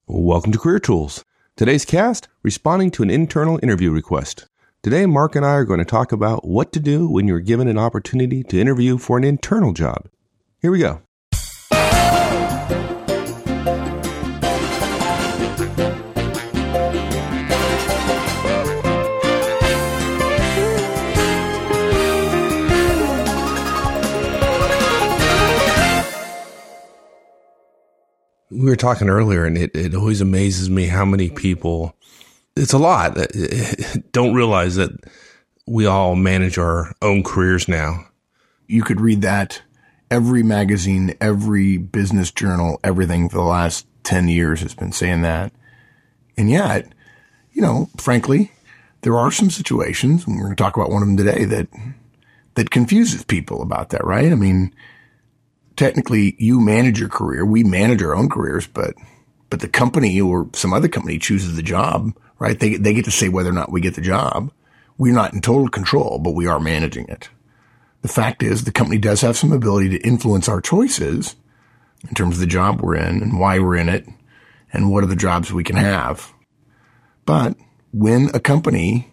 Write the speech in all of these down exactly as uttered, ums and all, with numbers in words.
Welcome to Career Tools. Today's cast, responding to an internal interview request. Today, Mark and I are going to talk about what to do when you're given an opportunity to interview for an internal job. Here we go. We were talking earlier, and it, it always amazes me how many people, it's a lot, don't realize that we all manage our own careers now. You could read that every magazine, every business journal, everything for the last ten years has been saying that. And yet, you know, frankly, there are some situations, and we're going to talk about one of them today, that that confuses people about that, right? I mean, technically, you manage your career. We manage our own careers, but but the company or some other company chooses the job, right? They they get to say whether or not we get the job. We're not in total control, but we are managing it. The fact is, the company does have some ability to influence our choices in terms of the job we're in and why we're in it and what are the jobs we can have. But when a company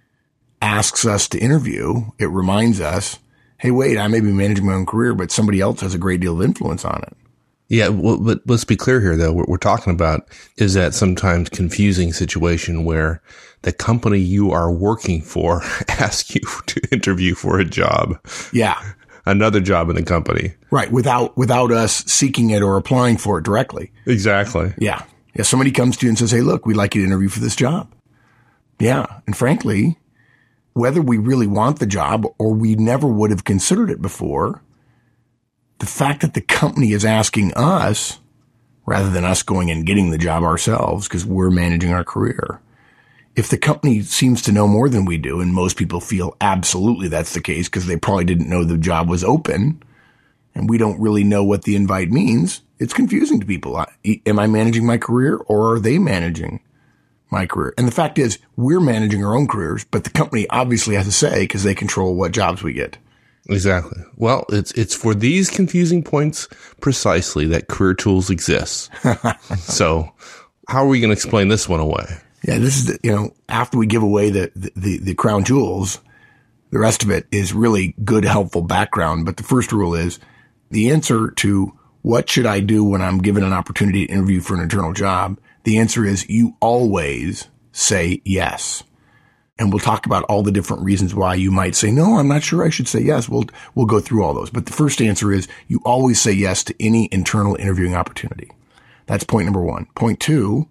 asks us to interview, it reminds us, hey, wait, I may be managing my own career, but somebody else has a great deal of influence on it. Yeah, well, but let's be clear here, though. What we're talking about is that sometimes confusing situation where the company you are working for asks you to interview for a job. Yeah. Another job in the company. Right, without without us seeking it or applying for it directly. Exactly. Yeah. Yeah, somebody comes to you and says, hey, look, we'd like you to interview for this job. Yeah, and frankly, whether we really want the job or we never would have considered it before, the fact that the company is asking us rather than us going and getting the job ourselves because we're managing our career. If the company seems to know more than we do, and most people feel absolutely that's the case because they probably didn't know the job was open and we don't really know what the invite means, it's confusing to people. Am I managing my career or are they managing my career? And the fact is, we're managing our own careers, but the company obviously has a say because they control what jobs we get. Exactly. Well, it's it's for these confusing points precisely that Career Tools exists. So how are we going to explain this one away? Yeah, this is, the, you know, after we give away the, the, the crown jewels, the rest of it is really good, helpful background. But the first rule is the answer to what should I do when I'm given an opportunity to interview for an internal job? The answer is you always say yes. And we'll talk about all the different reasons why you might say, no, I'm not sure I should say yes. We'll, we'll go through all those. But the first answer is you always say yes to any internal interviewing opportunity. That's point number one. Point two,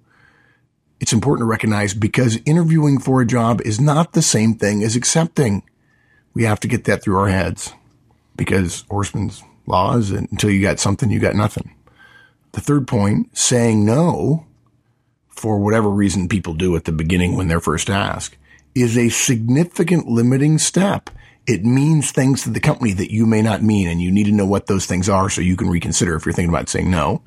it's important to recognize because interviewing for a job is not the same thing as accepting. We have to get that through our heads because Horstman's law is until you got something, you got nothing. The third point, saying no, for whatever reason people do at the beginning when they're first asked, is a significant limiting step. It means things to the company that you may not mean, and you need to know what those things are so you can reconsider if you're thinking about saying no.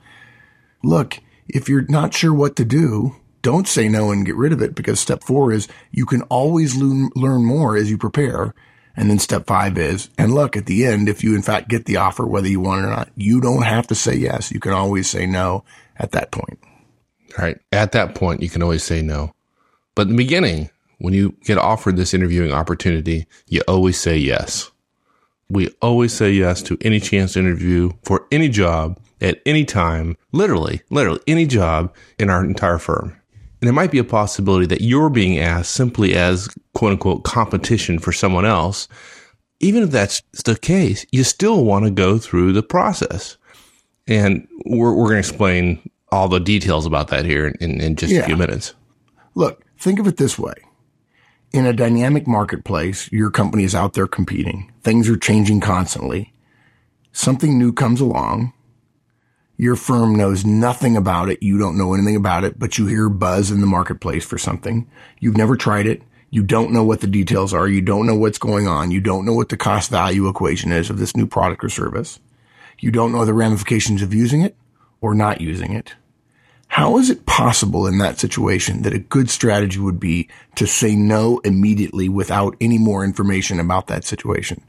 Look, if you're not sure what to do, don't say no and get rid of it, because step four is you can always learn, learn more as you prepare. And then step five is, and look, at the end, if you in fact get the offer, whether you want it or not, you don't have to say yes. You can always say no at that point. Right. At that point, you can always say no. But in the beginning, when you get offered this interviewing opportunity, you always say yes. We always say yes to any chance to interview for any job at any time, literally, literally any job in our entire firm. And there might be a possibility that you're being asked simply as quote unquote competition for someone else. Even if that's the case, you still want to go through the process. And we're, we're going to explain all the details about that here in, in just yeah. a few minutes. Look, think of it this way. In a dynamic marketplace, your company is out there competing. Things are changing constantly. Something new comes along. Your firm knows nothing about it. You don't know anything about it, but you hear buzz in the marketplace for something. You've never tried it. You don't know what the details are. You don't know what's going on. You don't know what the cost value equation is of this new product or service. You don't know the ramifications of using it or not using it. How is it possible in that situation that a good strategy would be to say no immediately without any more information about that situation?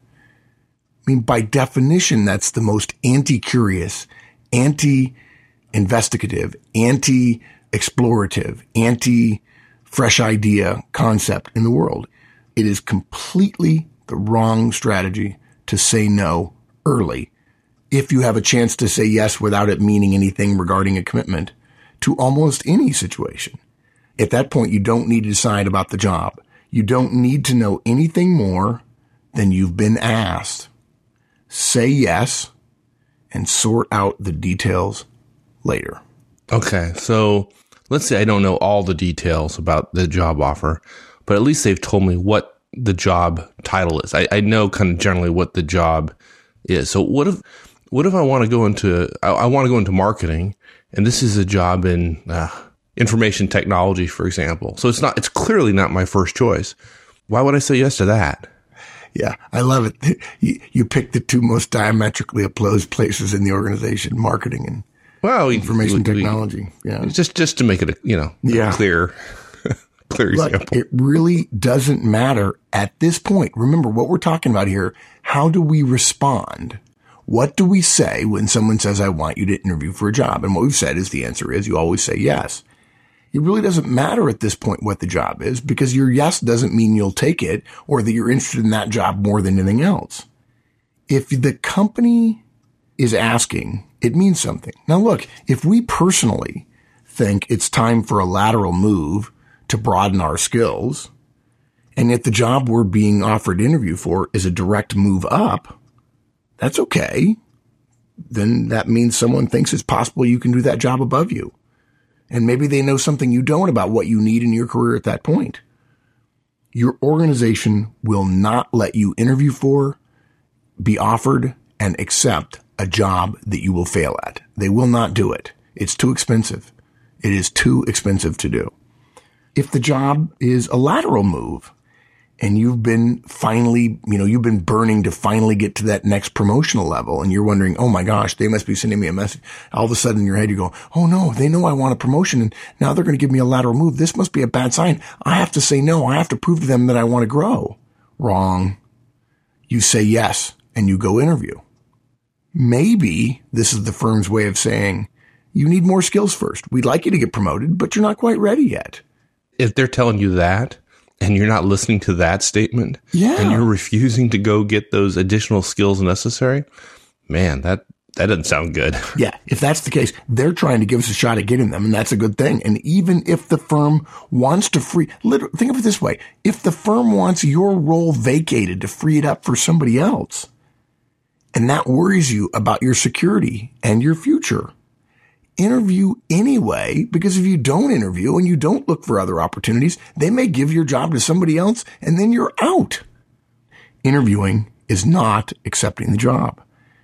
I mean, by definition, that's the most anti-curious, anti-investigative, anti explorative, anti-fresh idea concept in the world. It is completely the wrong strategy to say no early if you have a chance to say yes without it meaning anything regarding a commitment to almost any situation. At that point, you don't need to decide about the job. You don't need to know anything more than you've been asked. Say yes and sort out the details later. Okay, so let's say I don't know all the details about the job offer, but at least they've told me what the job title is. I, I know kind of generally what the job is. So what if what if I want to go into I, I want to go into marketing, and this is a job in uh, information technology, for example. So it's not it's clearly not my first choice. Why would I say yes to that? Yeah, I love it. You, you picked the two most diametrically opposed places in the organization: marketing and well, information we, technology. We, yeah, just just to make it a, you know yeah. clear. Clear Look, example. It really doesn't matter at this point. Remember what we're talking about here. How do we respond? What do we say when someone says, I want you to interview for a job? And what we've said is the answer is you always say yes. It really doesn't matter at this point what the job is, because your yes doesn't mean you'll take it or that you're interested in that job more than anything else. If the company is asking, it means something. Now look, if we personally think it's time for a lateral move to broaden our skills, and yet the job we're being offered to interview for is a direct move up, that's okay. Then that means someone thinks it's possible you can do that job above you. And maybe they know something you don't about what you need in your career at that point. Your organization will not let you interview for, be offered, and accept a job that you will fail at. They will not do it. It's too expensive. It is too expensive to do. If the job is a lateral move and you've been finally, you know, you've been burning to finally get to that next promotional level and you're wondering, oh my gosh, they must be sending me a message. All of a sudden in your head, you go, oh no, they know I want a promotion and now they're going to give me a lateral move. This must be a bad sign. I have to say no. I have to prove to them that I want to grow. Wrong. You say yes and you go interview. Maybe this is the firm's way of saying you need more skills first. We'd like you to get promoted, but you're not quite ready yet. If they're telling you that and you're not listening to that statement yeah. and you're refusing to go get those additional skills necessary, man, that, that doesn't sound good. Yeah. If that's the case, they're trying to give us a shot at getting them, and that's a good thing. And even if the firm wants to free, literally, think of it this way. If the firm wants your role vacated to free it up for somebody else, and that worries you about your security and your future, interview anyway, because if you don't interview and you don't look for other opportunities, they may give your job to somebody else and then you're out. Interviewing is not accepting the job.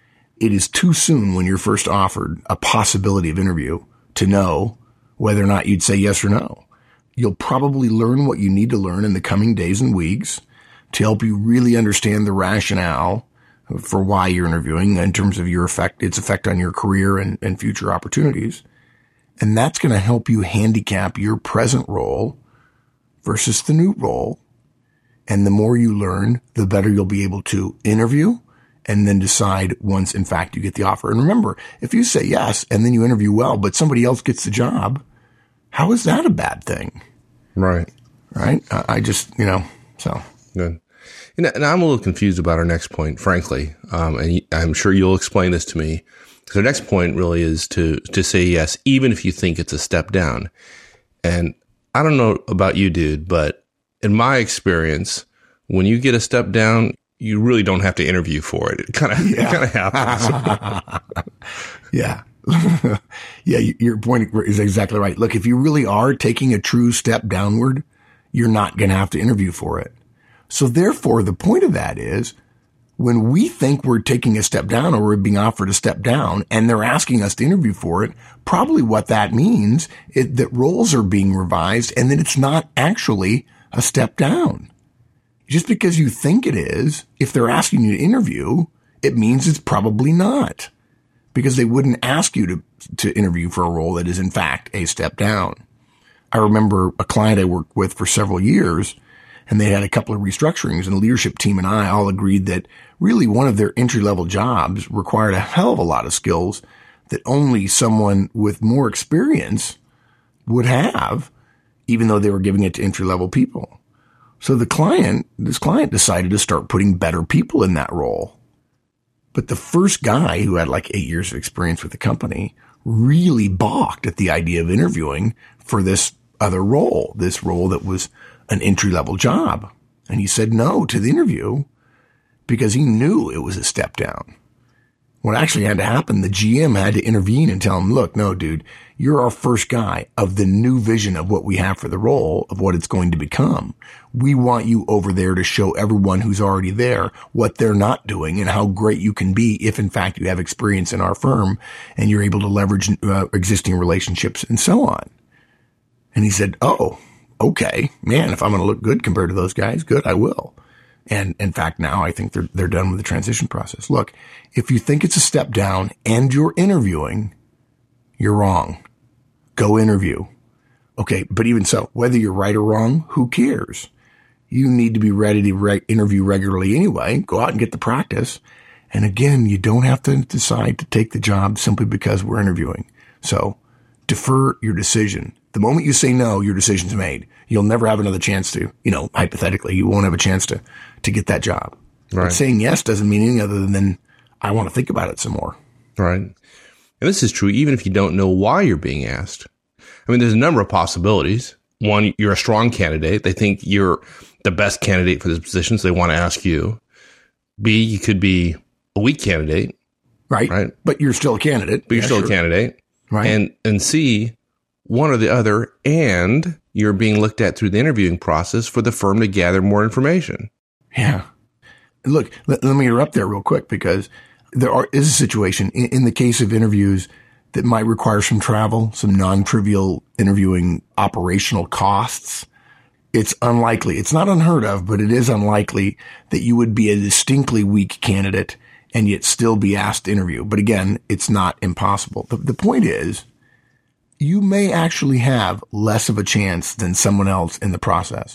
It is too soon when you're first offered a possibility of interview to know whether or not you'd say yes or no. You'll probably learn what you need to learn in the coming days and weeks to help you really understand the rationale for why you're interviewing in terms of your effect, its effect on your career and, and future opportunities. And that's going to help you handicap your present role versus the new role. And the more you learn, the better you'll be able to interview and then decide once, in fact, you get the offer. And remember, if you say yes and then you interview well, but somebody else gets the job, how is that a bad thing? Right. Right? I just, you know, so. Good. And I'm a little confused about our next point, frankly, um, and I'm sure you'll explain this to me. So our next point really is to to say yes, even if you think it's a step down. And I don't know about you, dude, but in my experience, when you get a step down, you really don't have to interview for it. It kind of yeah. it kind of happens. yeah. yeah, your point is exactly right. Look, if you really are taking a true step downward, you're not going to have to interview for it. So therefore, the point of that is when we think we're taking a step down or we're being offered a step down and they're asking us to interview for it, probably what that means is that roles are being revised and that it's not actually a step down. Just because you think it is, if they're asking you to interview, it means it's probably not, because they wouldn't ask you to, to interview for a role that is in fact a step down. I remember a client I worked with for several years, and they had a couple of restructurings, and the leadership team and I all agreed that really one of their entry-level jobs required a hell of a lot of skills that only someone with more experience would have, even though they were giving it to entry-level people. So the client, this client decided to start putting better people in that role. But the first guy who had like eight years of experience with the company really balked at the idea of interviewing for this other role, this role that was an entry-level job. And he said no to the interview because he knew it was a step down. What actually had to happen, the G M had to intervene and tell him, look, no, dude, you're our first guy of the new vision of what we have for the role, of what it's going to become. We want you over there to show everyone who's already there what they're not doing and how great you can be if, in fact, you have experience in our firm and you're able to leverage uh, existing relationships and so on. And he said, oh, okay, man, if I'm going to look good compared to those guys, good, I will. And in fact, now I think they're, they're done with the transition process. Look, if you think it's a step down and you're interviewing, you're wrong. Go interview. Okay. But even so, whether you're right or wrong, who cares? You need to be ready to re- interview regularly anyway. Go out and get the practice. And again, you don't have to decide to take the job simply because we're interviewing. So defer your decision. The moment you say no, your decision's made. You'll never have another chance to, you know, hypothetically, you won't have a chance to, to get that job. Right. But saying yes doesn't mean anything other than I want to think about it some more. Right. And this is true even if you don't know why you're being asked. I mean, there's a number of possibilities. One, you're a strong candidate. They think you're the best candidate for this position, so they want to ask you. B, you could be a weak candidate. Right. Right. But you're still a candidate. But you're yeah, still sure. a candidate. Right. And, and C, one or the other, and you're being looked at through the interviewing process for the firm to gather more information. Yeah. Look, let, let me interrupt there real quick because there are, is a situation in, in the case of interviews that might require some travel, some non-trivial interviewing operational costs. It's unlikely. It's not unheard of, but it is unlikely that you would be a distinctly weak candidate and yet still be asked to interview. But again, it's not impossible. The, the point is, you may actually have less of a chance than someone else in the process.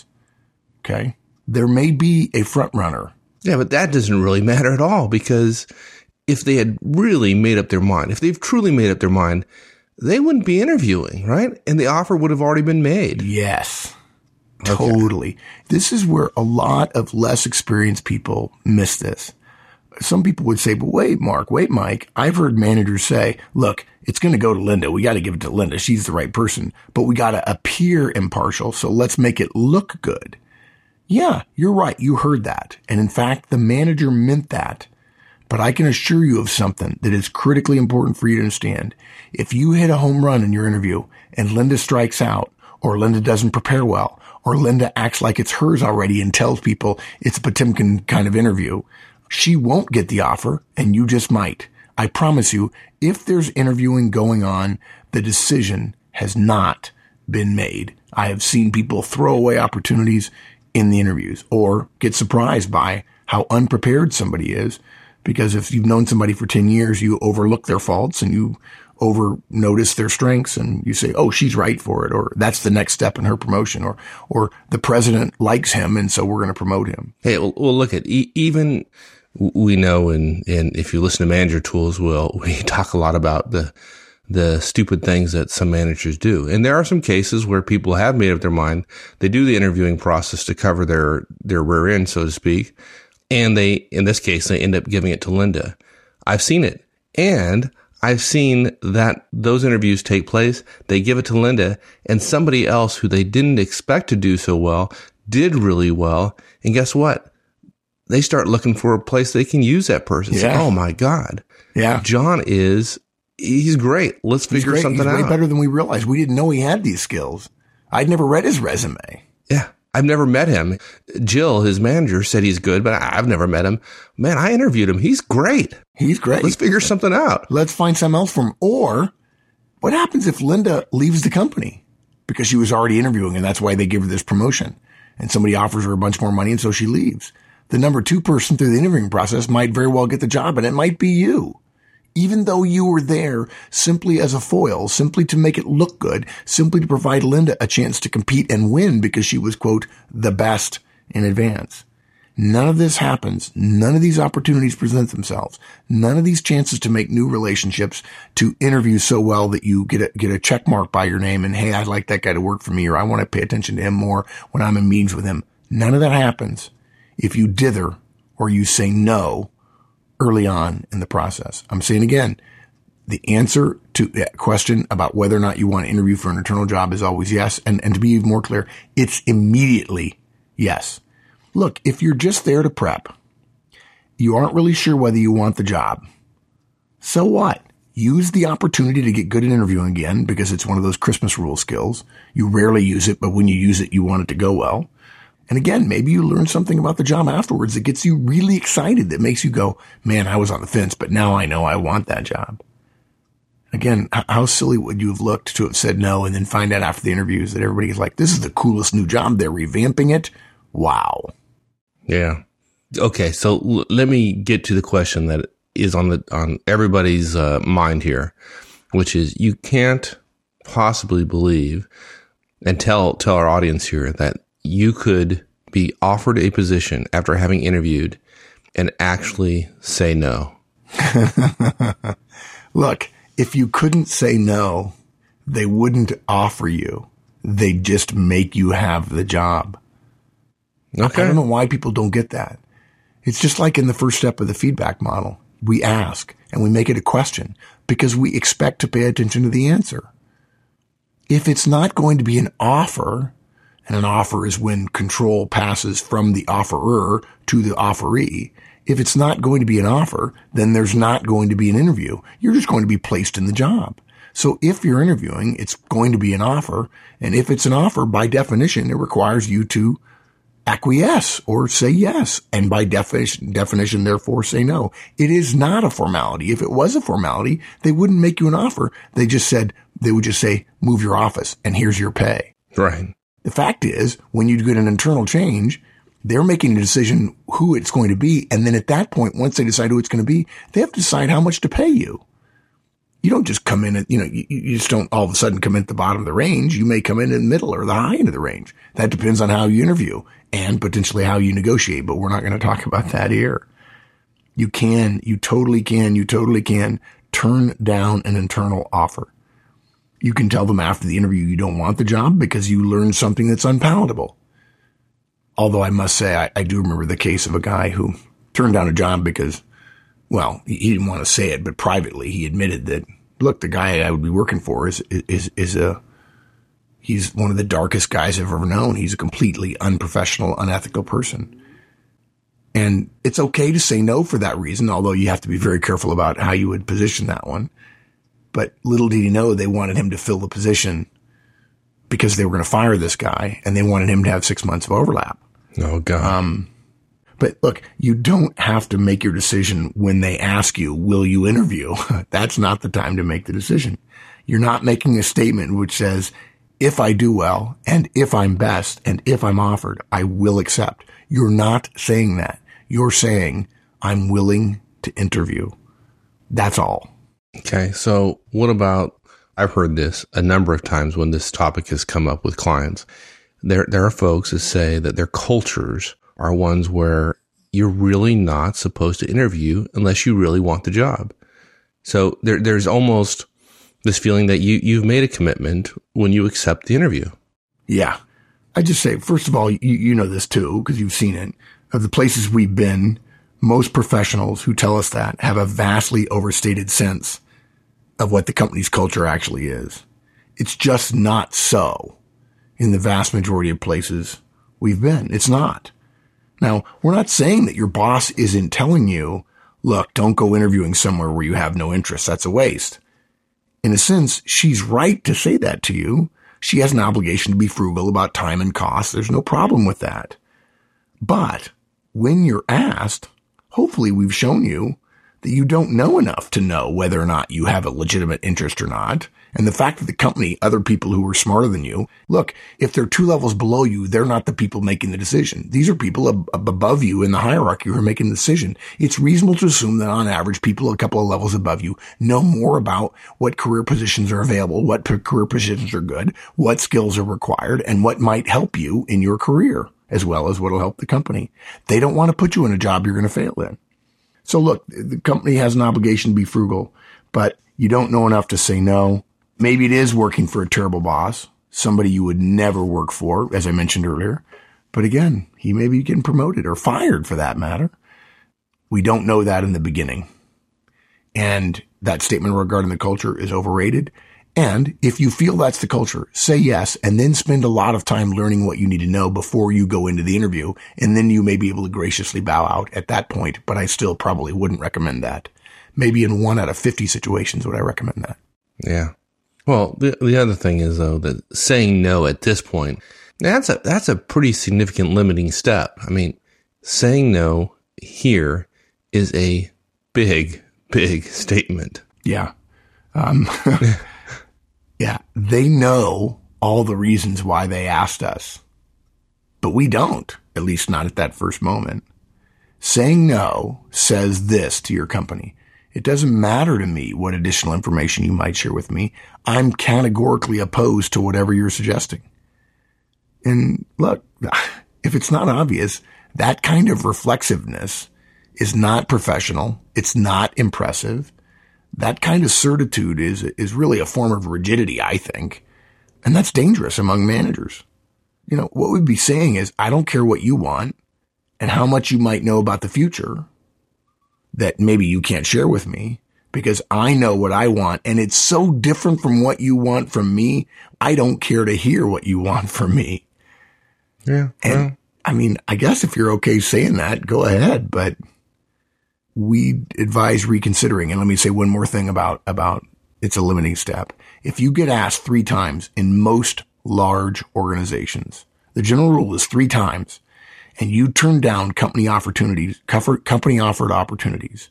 Okay. There may be a front runner. Yeah, but that doesn't really matter at all because if they had really made up their mind, if they've truly made up their mind, they wouldn't be interviewing, right? And the offer would have already been made. Yes, totally. Okay. This is where a lot of less experienced people miss this. Some people would say, but wait, Mark, wait, Mike. I've heard managers say, look, it's going to go to Linda. We got to give it to Linda. She's the right person, but we got to appear impartial. So let's make it look good. Yeah, you're right. You heard that. And in fact, the manager meant that. But I can assure you of something that is critically important for you to understand. If you hit a home run in your interview and Linda strikes out, or Linda doesn't prepare well, or Linda acts like it's hers already and tells people it's a Potemkin kind of interview, she won't get the offer and you just might. I promise you, if there's interviewing going on, the decision has not been made. I have seen people throw away opportunities in the interviews or get surprised by how unprepared somebody is. Because if you've known somebody for ten years, you overlook their faults and you over notice their strengths and you say, oh, she's right for it. Or that's the next step in her promotion, or, or the president likes him. And so we're going to promote him. Hey, well, well look at e- even we know, and, and if you listen to Manager Tools, well, we talk a lot about the, the stupid things that some managers do. And there are some cases where people have made up their mind. They do the interviewing process to cover their, their rear end, so to speak. And they, in this case, they end up giving it to Linda. I've seen it. And I've seen that those interviews take place. They give it to Linda, and somebody else who they didn't expect to do so well did really well. And guess what? They start looking for a place they can use that person. Yeah. Oh my God. Yeah. John is, he's great. Let's figure he's something he's out. He's way better than we realized. We didn't know he had these skills. I'd never read his resume. Yeah. I've never met him. Jill, his manager, said he's good, but I've never met him. Man, I interviewed him. He's great. He's great. Let's figure something out. Let's find something else for him. Or what happens if Linda leaves the company because she was already interviewing and that's why they give her this promotion and somebody offers her a bunch more money and so she leaves? The number two person through the interviewing process might very well get the job, and it might be you. Even though you were there simply as a foil, simply to make it look good, simply to provide Linda a chance to compete and win because she was, quote, the best in advance. None of this happens. None of these opportunities present themselves. None of these chances to make new relationships, to interview so well that you get a, get a check mark by your name and, hey, I'd like that guy to work for me, or I want to pay attention to him more when I'm in meetings with him. None of that happens if you dither or you say no early on in the process. I'm saying again, the answer to that question about whether or not you want to interview for an internal job is always yes. And, and to be even more clear, it's immediately yes. Look, if you're just there to prep, you aren't really sure whether you want the job. So what? Use the opportunity to get good at interviewing again, because it's one of those Christmas rule skills. You rarely use it, but when you use it, you want it to go well. And again, maybe you learn something about the job afterwards that gets you really excited, that makes you go, man, I was on the fence, but now I know I want that job. Again, how silly would you have looked to have said no and then find out after the interviews that everybody's like, this is the coolest new job. They're revamping it. Wow. Yeah. Okay. So l- let me get to the question that is on the, on everybody's uh, mind here, which is you can't possibly believe and tell, tell our audience here that you could be offered a position after having interviewed and actually say no. Look, if you couldn't say no, they wouldn't offer you. They'd just make you have the job. Okay. I don't know why people don't get that. It's just like in the first step of the feedback model. We ask and we make it a question because we expect to pay attention to the answer. If it's not going to be an offer, and an offer is when control passes from the offerer to the offeree. If it's not going to be an offer, then there's not going to be an interview. You're just going to be placed in the job. So if you're interviewing, it's going to be an offer. And if it's an offer, by definition, it requires you to acquiesce or say yes. And by definition, definition, therefore say no. It is not a formality. If it was a formality, they wouldn't make you an offer. They just said, they would just say, move your office and here's your pay. Right. The fact is, when you get an internal change, they're making a decision who it's going to be. And then at that point, once they decide who it's going to be, they have to decide how much to pay you. You don't just come in at, you know, you, you just don't all of a sudden come in at the bottom of the range. You may come in in the middle or the high end of the range. That depends on how you interview and potentially how you negotiate, but we're not going to talk about that here. You can, you totally can, you totally can turn down an internal offer. You can tell them after the interview you don't want the job because you learned something that's unpalatable. Although I must say, I, I do remember the case of a guy who turned down a job because, well, he, he didn't want to say it, but privately he admitted that, look, the guy I would be working for is, is, is a, he's one of the darkest guys I've ever known. He's a completely unprofessional, unethical person. And it's okay to say no for that reason, although you have to be very careful about how you would position that one. But little did he know they wanted him to fill the position because they were going to fire this guy and they wanted him to have six months of overlap. Oh, God. Um, but look, you don't have to make your decision when they ask you, will you interview? That's not the time to make the decision. You're not making a statement which says, if I do well and if I'm best and if I'm offered, I will accept. You're not saying that. You're saying, I'm willing to interview. That's all. Okay. So what about, I've heard this a number of times when this topic has come up with clients. There, there are folks that say that their cultures are ones where you're really not supposed to interview unless you really want the job. So there, there's almost this feeling that you, you've made a commitment when you accept the interview. Yeah. I just say, first of all, you, you know this too, because you've seen it. Of the places we've been, most professionals who tell us that have a vastly overstated sense of what the company's culture actually is. It's just not so in the vast majority of places we've been. It's not. Now, we're not saying that your boss isn't telling you, look, don't go interviewing somewhere where you have no interest. That's a waste. In a sense, she's right to say that to you. She has an obligation to be frugal about time and cost. There's no problem with that. But when you're asked, hopefully we've shown you that you don't know enough to know whether or not you have a legitimate interest or not. And the fact that the company, other people who are smarter than you, look, if they're two levels below you, they're not the people making the decision. These are people ab- above you in the hierarchy who are making the decision. It's reasonable to assume that on average, people a couple of levels above you know more about what career positions are available, what p- career positions are good, what skills are required, and what might help you in your career. as well as what'll help the company. They don't want to put you in a job you're going to fail in. So look, the company has an obligation to be frugal, but you don't know enough to say no. Maybe it is working for a terrible boss, somebody you would never work for, as I mentioned earlier. But again, he may be getting promoted or fired for that matter. We don't know that in the beginning. And that statement regarding the culture is overrated. And if you feel that's the culture, say yes, and then spend a lot of time learning what you need to know before you go into the interview. And then you may be able to graciously bow out at that point, but I still probably wouldn't recommend that. Maybe in one out of fifty situations would I recommend that. Yeah. Well, the, the other thing is, though, that saying no at this point, that's a, that's a pretty significant limiting step. I mean, saying no here is a big, big statement. Yeah. Um, yeah. They know all the reasons why they asked us, but we don't, at least not at that first moment. Saying no says this to your company. It doesn't matter to me what additional information you might share with me. I'm categorically opposed to whatever you're suggesting. And look, if it's not obvious, that kind of reflexiveness is not professional. It's not impressive. That kind of certitude is, is really a form of rigidity, I think. And that's dangerous among managers. You know, what we'd be saying is, I don't care what you want and how much you might know about the future that maybe you can't share with me, because I know what I want and it's so different from what you want from me. I don't care to hear what you want from me. Yeah. And well. I mean, I guess if you're okay saying that, go ahead, but we advise reconsidering. And let me say one more thing about, about it's a limiting step. If you get asked three times in most large organizations, the general rule is three times, and you turn down company opportunities, company offered opportunities,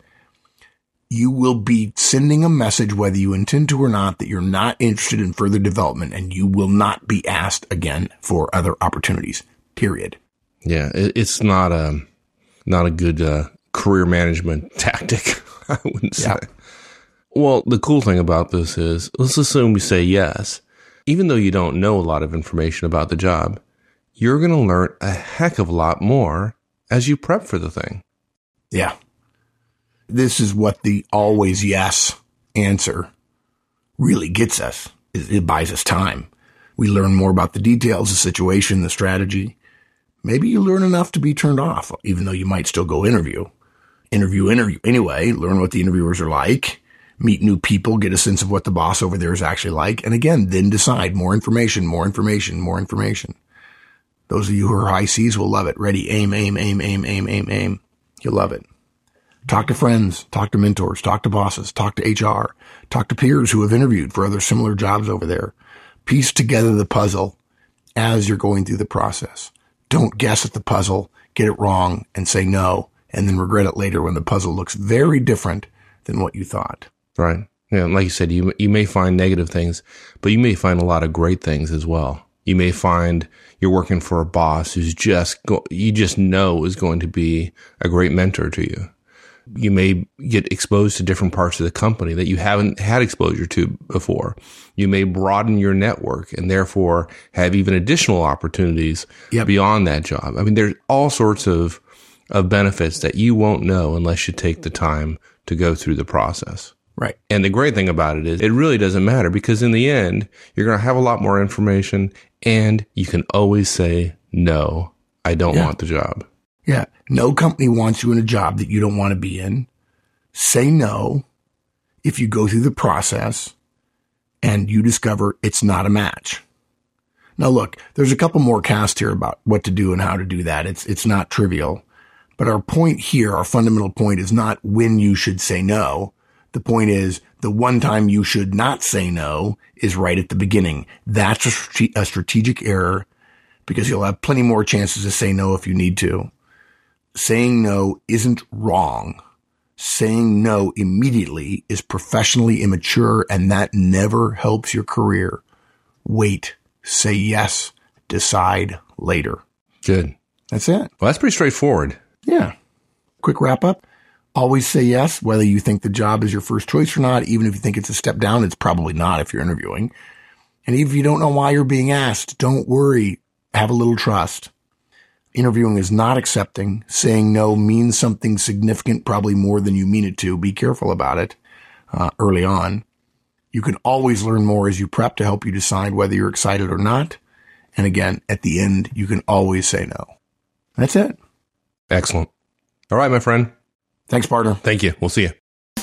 you will be sending a message, whether you intend to or not, that you're not interested in further development, and you will not be asked again for other opportunities, period. Yeah, it's not a, not a good uh, career management tactic, I wouldn't say. Yeah. Well, the cool thing about this is, let's assume we say yes. Even though you don't know a lot of information about the job, you're going to learn a heck of a lot more as you prep for the thing. Yeah. This is what the always yes answer really gets us. It buys us time. We learn more about the details, the situation, the strategy. Maybe you learn enough to be turned off, even though you might still go interview. Interview, interview anyway, learn what the interviewers are like, meet new people, get a sense of what the boss over there is actually like. And again, then decide more information, more information, more information. Those of you who are high C's will love it. Ready, aim, aim, aim, aim, aim, aim, aim. You'll love it. Talk to friends, talk to mentors, talk to bosses, talk to H R, talk to peers who have interviewed for other similar jobs over there. Piece together the puzzle as you're going through the process. Don't guess at the puzzle, get it wrong, and say no, and then regret it later when the puzzle looks very different than what you thought. Right. Yeah, like you said, you you may find negative things, but you may find a lot of great things as well. You may find you're working for a boss who's just go, you just know is going to be a great mentor to you. You may get exposed to different parts of the company that you haven't had exposure to before. You may broaden your network and therefore have even additional opportunities yep. beyond that job. I mean, there's all sorts of, of benefits that you won't know unless you take the time to go through the process. Right. And the great thing about it is it really doesn't matter, because in the end, you're going to have a lot more information and you can always say, no, I don't yeah. want the job. Yeah. No company wants you in a job that you don't want to be in. Say no if you go through the process and you discover it's not a match. Now, look, there's a couple more casts here about what to do and how to do that. It's, it's not trivial, but our point here, our fundamental point is not when you should say no. The point is the one time you should not say no is right at the beginning. That's a, strate- a strategic error, because you'll have plenty more chances to say no if you need to. Saying no isn't wrong. Saying no immediately is professionally immature, and that never helps your career. Wait, say yes, decide later. Good. That's it. Well, that's pretty straightforward. Yeah. Quick wrap up. Always say yes, whether you think the job is your first choice or not. Even if you think it's a step down, it's probably not if you're interviewing. And even if you don't know why you're being asked, don't worry. Have a little trust. interviewing is not accepting. Saying no means something significant, probably more than you mean it to. Be careful about it uh, early on. You can always learn more as you prep to help you decide whether you're excited or not. And again, at the end, you can always say no. That's it. Excellent. All right, my friend. Thanks, partner. Thank you. We'll see you.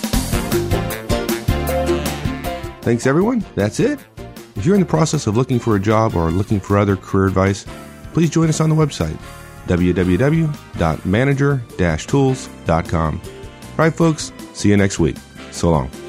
Thanks, everyone. That's it. If you're in the process of looking for a job or looking for other career advice, please join us on the website, w w w dot manager dash tools dot com. All right, folks. See you next week. So long.